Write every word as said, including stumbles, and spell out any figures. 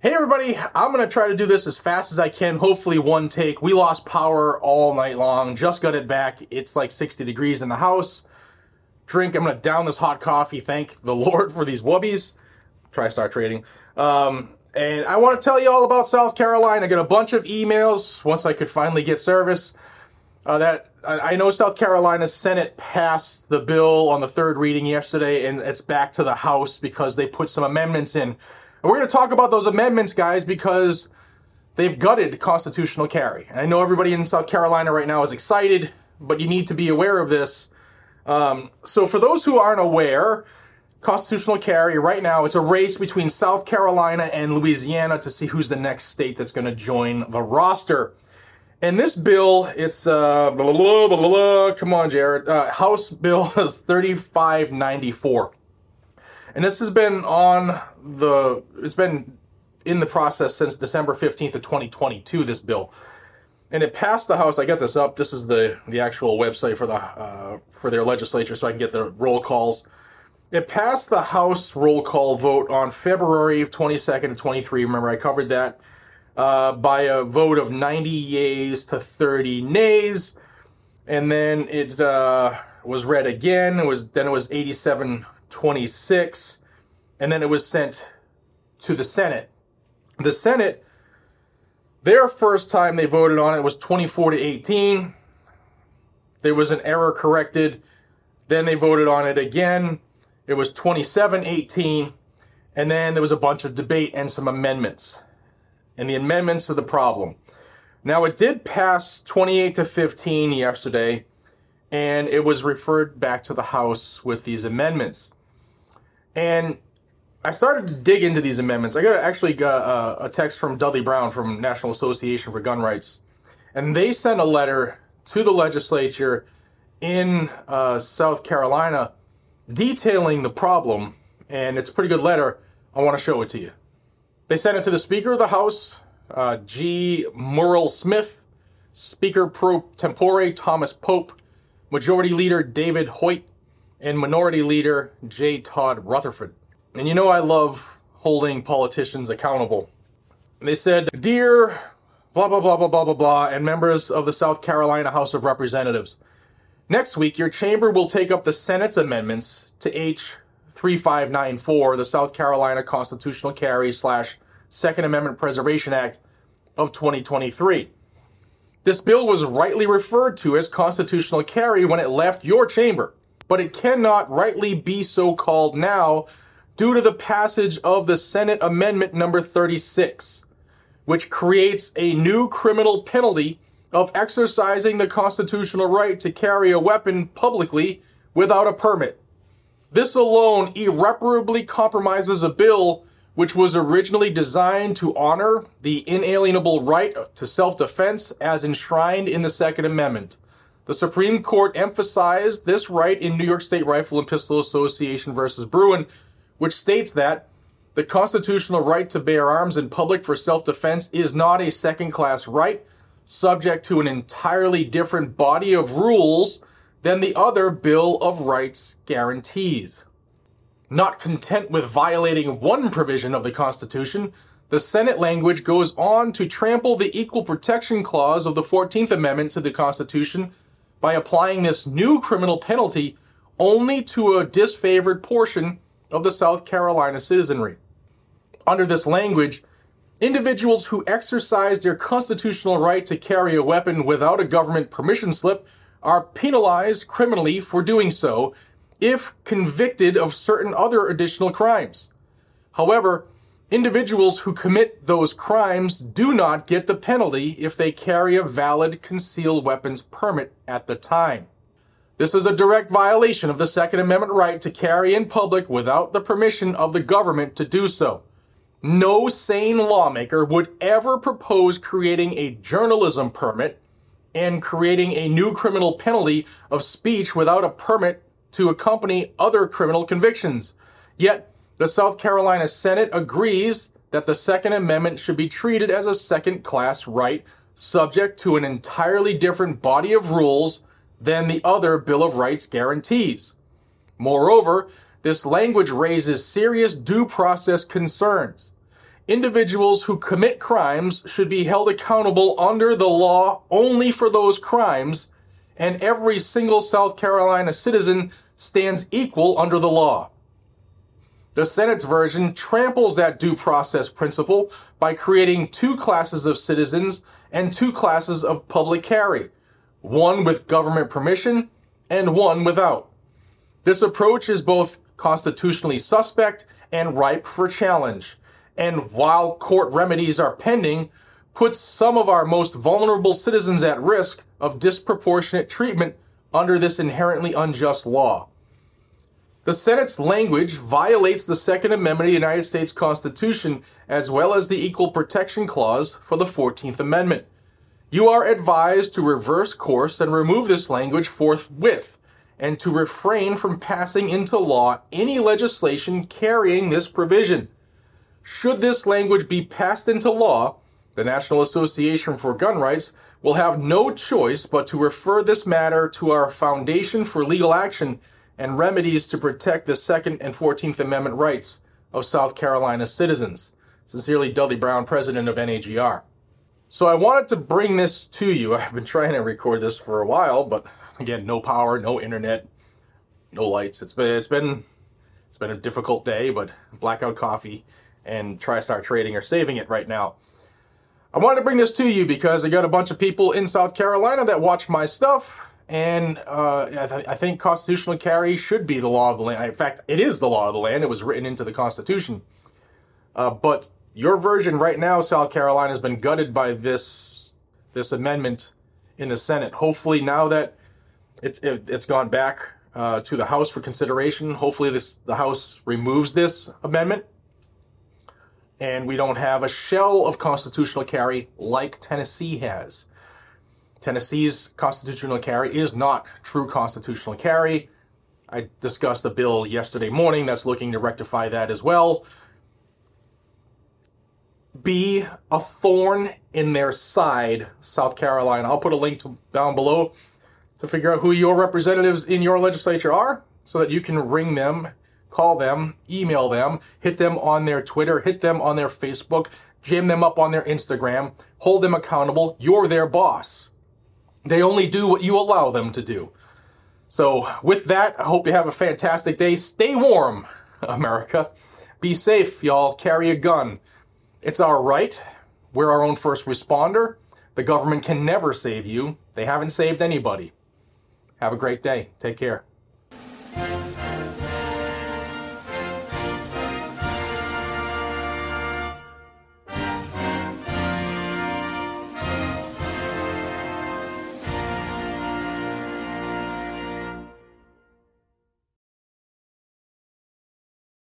Hey everybody, I'm going to try to do this as fast as I can, hopefully one take. We lost power all night long, just got it back. It's like sixty degrees in the house. Drink, I'm going to down this hot coffee, thank the Lord for these wubbies. Try start trading. Um, and I want to tell you all about South Carolina. I got a bunch of emails once I could finally get service. Uh, that I know South Carolina's Senate passed the bill on the third reading yesterday, and it's back to the House because they put some amendments in. And we're going to talk about those amendments, guys, because they've gutted constitutional carry. And I know everybody in South Carolina right now is excited, but you need to be aware of this. Um, so for those who aren't aware, constitutional carry right now, it's a race between South Carolina and Louisiana to see who's the next state that's going to join the roster. And this bill, it's, uh, blah, blah, blah, blah, blah, come on, Jared, uh, House Bill is thirty-five ninety-four. And this has been on the, it's been in the process since December fifteenth of twenty twenty-two, this bill. And it passed the House. I got this up. This is the, the actual website for the, uh, for their legislature so I can get the roll calls. It passed the House roll call vote on February twenty-second of twenty-three. Remember, I covered that. Uh, by a vote of ninety yeas to thirty nays, and then it uh, was read again. It was then it was eighty-seven twenty-six, and then it was sent to the Senate. The Senate, their first time they voted on it was twenty-four to eighteen. There was an error corrected. Then they voted on it again. It was twenty-seven eighteen, and then there was a bunch of debate and some amendments. And the amendments are the problem. Now, it did pass twenty-eight to fifteen yesterday, and it was referred back to the House with these amendments. And I started to dig into these amendments. I got actually got a, a text from Dudley Brown from National Association for Gun Rights, and they sent a letter to the legislature in uh, South Carolina detailing the problem, and it's a pretty good letter. I want to show it to you. They sent it to the Speaker of the House, uh, G. Murrell Smith, Speaker pro tempore Thomas Pope, Majority Leader David Hoyt, and Minority Leader J. Todd Rutherford. And you know I love holding politicians accountable. And they said, "Dear blah, blah, blah, blah, blah, blah, blah, and members of the South Carolina House of Representatives, next week your chamber will take up the Senate's amendments to H thirty-five ninety-four, the South Carolina Constitutional Carry slash Second Amendment Preservation Act of twenty twenty-three. This bill was rightly referred to as constitutional carry when it left your chamber, but it cannot rightly be so called now due to the passage of the Senate Amendment number thirty-six, which creates a new criminal penalty of exercising the constitutional right to carry a weapon publicly without a permit. This alone irreparably compromises a bill which was originally designed to honor the inalienable right to self-defense as enshrined in the Second Amendment. The Supreme Court emphasized this right in New York State Rifle and Pistol Association versus Bruin, which states that the constitutional right to bear arms in public for self-defense is not a second-class right, subject to an entirely different body of rules than the other Bill of Rights guarantees. Not content with violating one provision of the Constitution, the Senate language goes on to trample the Equal Protection Clause of the fourteenth Amendment to the Constitution by applying this new criminal penalty only to a disfavored portion of the South Carolina citizenry. Under this language, individuals who exercise their constitutional right to carry a weapon without a government permission slip are penalized criminally for doing so if convicted of certain other additional crimes. However, individuals who commit those crimes do not get the penalty if they carry a valid concealed weapons permit at the time. This is a direct violation of the Second Amendment right to carry in public without the permission of the government to do so. No sane lawmaker would ever propose creating a journalism permit and creating a new criminal penalty of speech without a permit to accompany other criminal convictions. Yet, the South Carolina Senate agrees that the Second Amendment should be treated as a second-class right, subject to an entirely different body of rules than the other Bill of Rights guarantees. Moreover, this language raises serious due process concerns. Individuals who commit crimes should be held accountable under the law only for those crimes, and every single South Carolina citizen stands equal under the law. The Senate's version tramples that due process principle by creating two classes of citizens and two classes of public carry, one with government permission and one without. This approach is both constitutionally suspect and ripe for challenge, and while court remedies are pending, puts some of our most vulnerable citizens at risk of disproportionate treatment under this inherently unjust law. The Senate's language violates the Second Amendment of the United States Constitution as well as the Equal Protection Clause for the fourteenth Amendment. You are advised to reverse course and remove this language forthwith, and to refrain from passing into law any legislation carrying this provision. Should this language be passed into law, the National Association for Gun Rights will have no choice but to refer this matter to our Foundation for Legal Action and Remedies to protect the Second and fourteenth Amendment rights of South Carolina citizens. Sincerely, Dudley Brown, President of N A G R. So I wanted to bring this to you. I've been trying to record this for a while, but again, no power, no internet, no lights. It's been it's been it's been a difficult day, but Blackout Coffee and TriStar Trading are saving it right now. I wanted to bring this to you because I got a bunch of people in South Carolina that watch my stuff. And uh, I, th- I think constitutional carry should be the law of the land. In fact, it is the law of the land. It was written into the Constitution. Uh, but your version right now, South Carolina, has been gutted by this this amendment in the Senate. Hopefully, now that it, it, it's gone back uh, to the House for consideration, hopefully this the House removes this amendment, and we don't have a shell of constitutional carry like Tennessee has. Tennessee's constitutional carry is not true constitutional carry. I discussed a bill yesterday morning that's looking to rectify that as well. Be a thorn in their side, South Carolina. I'll put a link to, down below to figure out who your representatives in your legislature are so that you can ring them, call them, email them, hit them on their Twitter, hit them on their Facebook, jam them up on their Instagram, hold them accountable. You're their boss. They only do what you allow them to do. So with that, I hope you have a fantastic day. Stay warm, America. Be safe, y'all. Carry a gun. It's our right. We're our own first responder. The government can never save you. They haven't saved anybody. Have a great day. Take care.